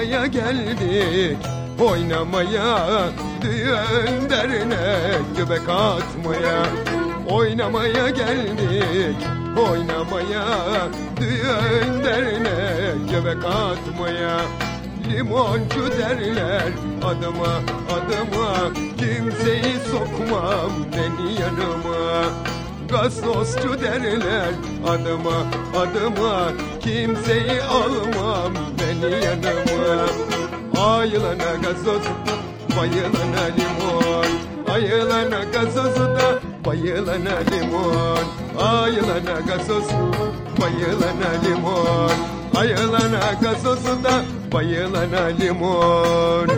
Oynamaya geldik, oynamaya, düğün dernek göbek atmaya. Oynamaya geldik, oynamaya, düğün dernek göbek atmaya. Limoncu derler adıma, adıma, kimseyi sokmam beni yanıma. Gazozcu derler adıma, adıma, kimseyi almam beni yanıma. Ayılana gazoz, bayılana limon, ayılana gazozu da bayılana limon. Ayılana gazoz, bayılana limon, ayılana gazozu da bayılana limon.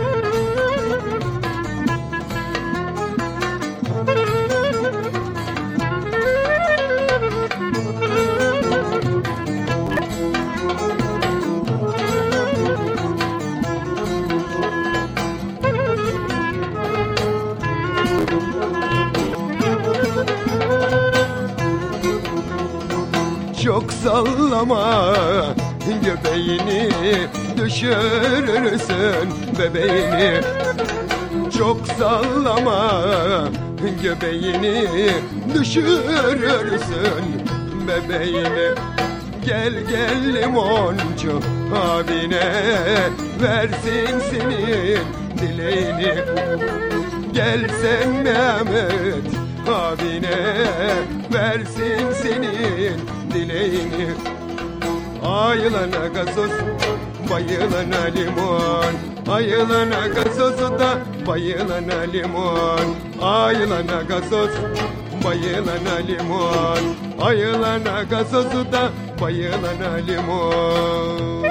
Çok sallama göbeğini, düşürürsün bebeğini. Çok sallama göbeğini, düşürürsün bebeğini. Gel gel limoncu abine, versin senin dileğini. Gel sen Mehmet abine, versin senin dileğini. Ayılana gazoz, bayılana limon, ayılana gazozu da bayılana limon. Ayılana gazoz, bayılana limon, ayılana gazozu da bayılana limon.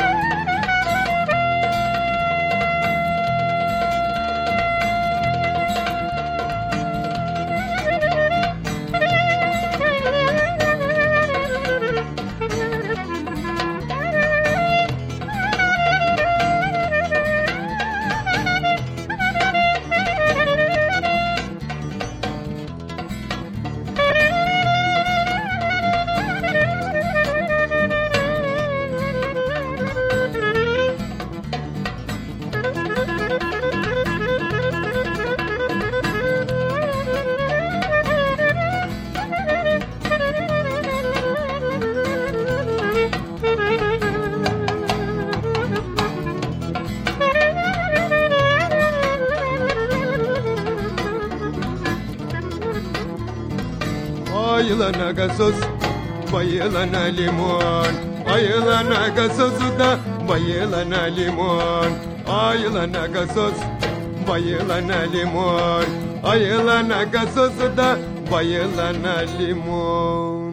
Ayılana gazoz, bayılana limon, ayılana gazozu da bayılana limon. Ayılana gazoz, bayılana limon, ayılana gazozu da bayılana limon.